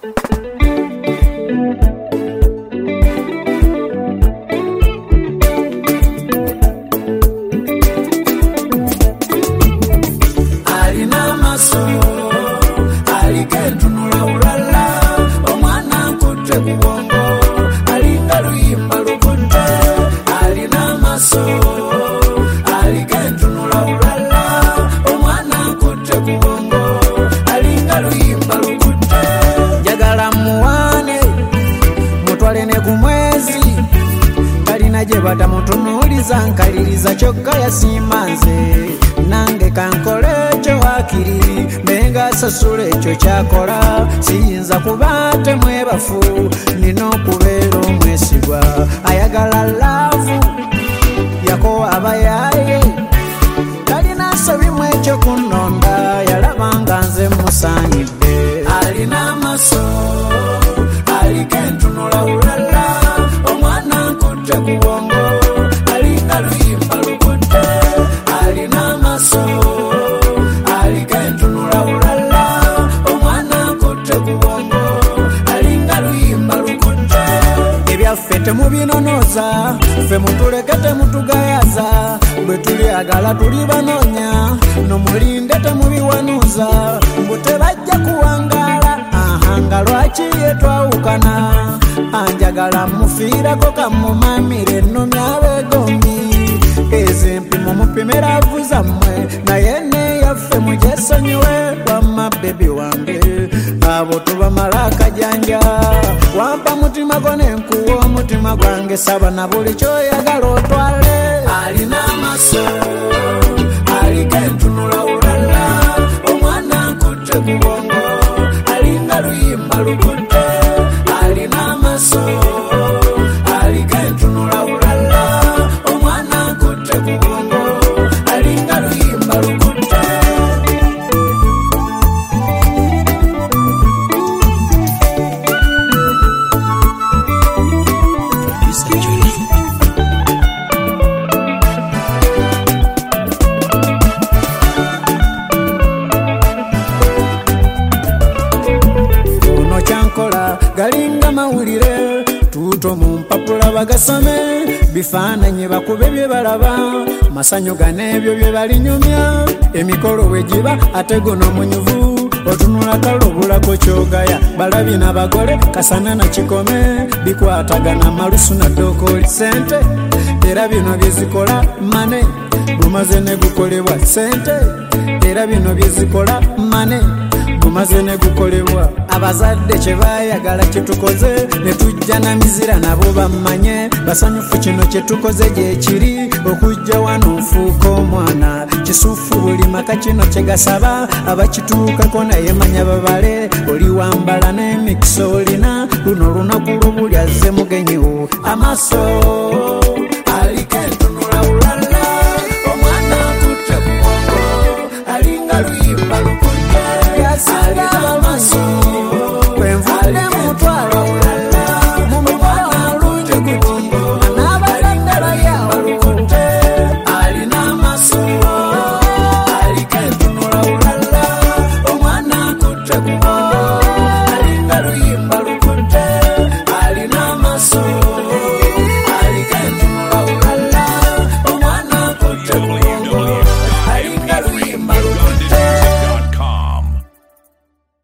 alina maso alikentunula ulala omwana nkutte ku bwongo alinga luyimba lukutte alina maso alikentunula ulala omwana nkutte ku bwongo alinga luyimba lukutte njagala muwane mutwale ne ku mwezi kalina gye batamutunuuliza nkaliriza kyokka yasiimanze nange kankole ekyo wakiri mbenga asasula ekyo kyakola siyinza kuba temwebafu nina okubeera omwesigwa ayagala laavu yakowa abayaye talina nsobimu ekyo kunonda yalabanga nze musaanidde alina amaso alikentunula ulala omwana nkutte ku bwongo alinga luyimba lukutte alina amaso alikentunula ulala omwana nkutte ku bwongo alinga luyimba lukutte ebyaffe temubinonoza ffe mutuleke temutugayaza bwe tulyagala tuli banoonya nomulinde temubiwanuuza mbu tebajja kuwangaala nga lwaki yetwawukana anjagala mufiirako kamumamire ennomi abegombi ezempimo mupimira avuza mmwe naye neyaffe mugyesonyiwe wamma bebi wange abo tubamala akajanja wampa mutima gwo nenkuwa omutima gwange saba na buli kyoyagala otwale alina amaso alikentunula ulala omwana nkutte ku bwongo alinga luyimba lukutte alina amaso alikentunula ulala omwana nkutte ku bwongo alinga luyimba lukutte galinga mawulire tuto mu mpapula bagasome bifaananyi bakube bye balaba masanyu ganebyo bye balinyumya emikolo wegiba ate gono munyuvu otunula kalubulako kyogaya balabi n'abagole kasana na kikome bikwatagana malusu na dokoli sente era bino byezikola mane gumaze ne gukolebwa sente era bino byezikola mane gumaze ne gukolebwa abazadde kye baayagala kyetukoze ne tujja na mizira nabo bammanye basanyufu kino kyetukoze gyekiri okujja wano nfuuka omwana kisuufu buli maka kino kyegasaba abakituukako naye manya babale oli wambala n'emikisa olina luno olunaku lwobuli azze mugenyiwo amaaso alikentunula ulala omwana nkutte ku bwongo alinga luyimba lukutte alina amaso kwenvudde mutwalo ulala mumwana nkutte ku bwongo n'abalanda bayamba lukutte alina amaso alikentunula ulala omwana nkutte ku bwongo